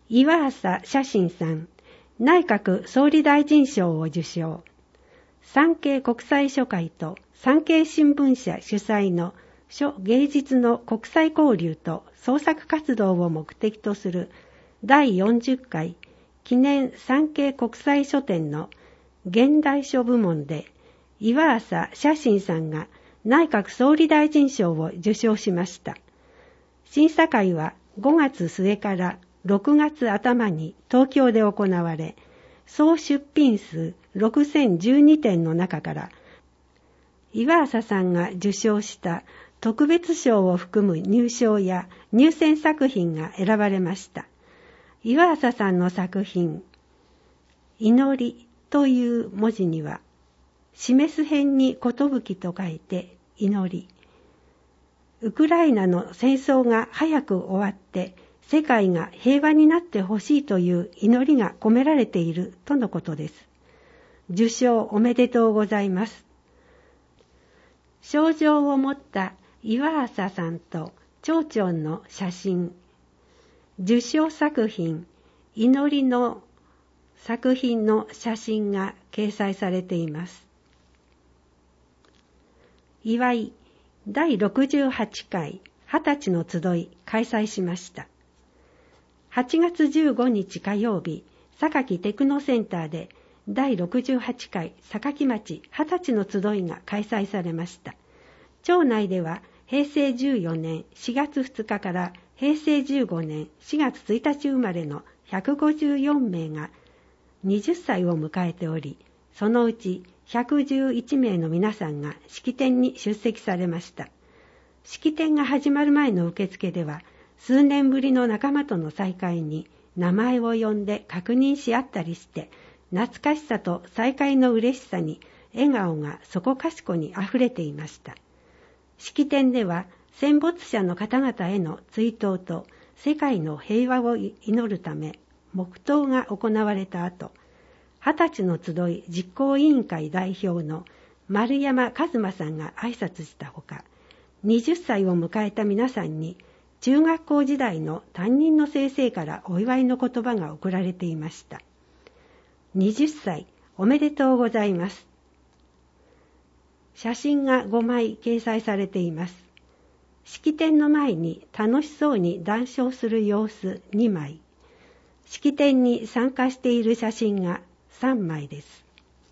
岩浅写真さん、内閣総理大臣賞を受賞。産経国際書会と産経新聞社主催の書芸術の国際交流と創作活動を目的とする第40回記念産経国際書展の現代書部門で岩浅写真さんが内閣総理大臣賞を受賞しました。審査会は5月末から6月頭に東京で行われ、総出品数6012点の中から岩浅さんが受賞した特別賞を含む入賞や入選作品が選ばれました。岩浅さんの作品、祈りという文字には、示す辺に寿と書いて祈り。ウクライナの戦争が早く終わって、世界が平和になってほしいという祈りが込められているとのことです。受賞おめでとうございます。賞状を持った岩浅さんと町長の写真、受賞作品、祈りの作品の写真が掲載されています。祝い第68回20歳の集い開催しました。8月15日火曜日、榊テクノセンターで第68回榊町20歳の集いが開催されました。町内では平成14年4月2日から平成15年4月1日生まれの154名が20歳を迎えており、そのうち111名の皆さんが式典に出席されました。式典が始まる前の受付では、数年ぶりの仲間との再会に名前を呼んで確認し合ったりして、懐かしさと再会の嬉しさに笑顔がそこかしこにあふれていました。式典では戦没者の方々への追悼と世界の平和を祈るため黙祷が行われた後、20歳の集い実行委員会代表の丸山一馬さんが挨拶したほか、20歳を迎えた皆さんに中学校時代の担任の先生からお祝いの言葉が贈られていました。20歳おめでとうございます。写真が5枚掲載されています。式典の前に楽しそうに談笑する様子2枚。式典に参加している写真が3枚です。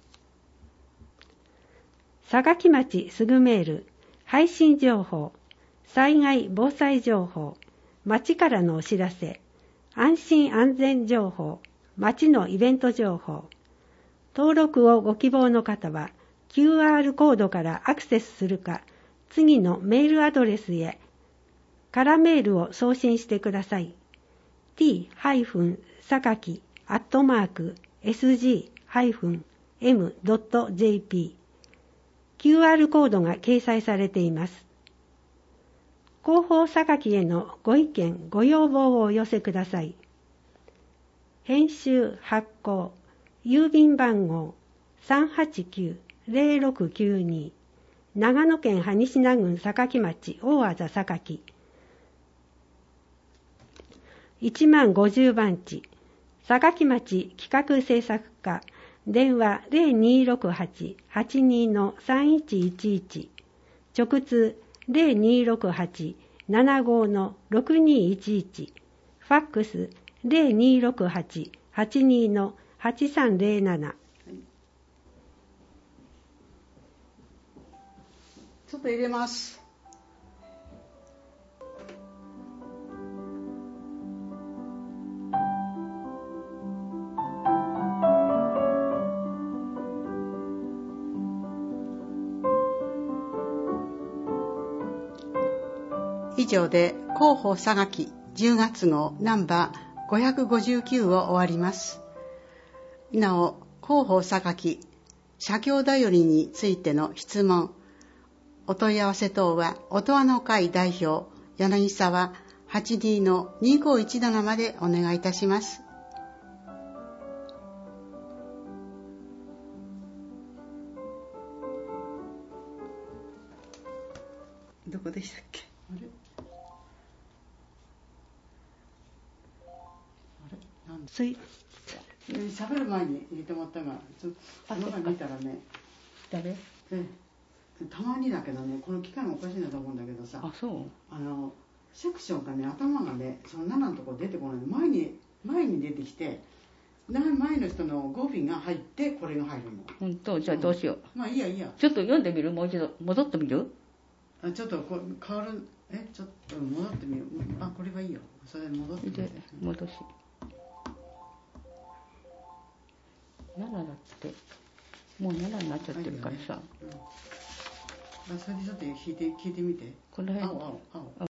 榊町すぐメール、配信情報、災害防災情報、町からのお知らせ、安心安全情報、町のイベント情報。登録をご希望の方は QR コードからアクセスするか、次のメールアドレスへ空メールを送信してください。t-sakaki@sg-m.jp QR コードが掲載されています。広報榊へのご意見、ご要望をお寄せください。編集発行、郵便番号 389-0692 長野県羽西名郡榊町大字榊10050番地榊町企画制作課電話 0268-82-3111 直通 0268-75-6211 ファックス 0268-82-8307 ちょっと入れます。以上で広報榊10月号ナンバー559を終わります。なお、広報榊社協だよりについての質問、お問い合わせ等は音羽の会代表柳沢 82-2517 までお願いいたします。どこでしたっけ？あれ喋る前に入れてもらったが、その前見たらね、 誰？ たまにだけどね、この機械もおかしいなと思うんだけどさ、 あ、そう。 セクションがね、頭がね、その7のところ出てこないの。前に出てきて、前の人の語尾が入って、これが入るの。 ほんと、じゃあどうしよう。 まあいいやいいや。 ちょっと読んでみる？もう一度。戻ってみる？ ちょっと変わる、ちょっと戻ってみよう。あ、これはいいよ。それで戻ってみて。 戻し。7だって、もう7になっちゃってるからさ。 それでちょっと聞いてみて。 この辺。 青。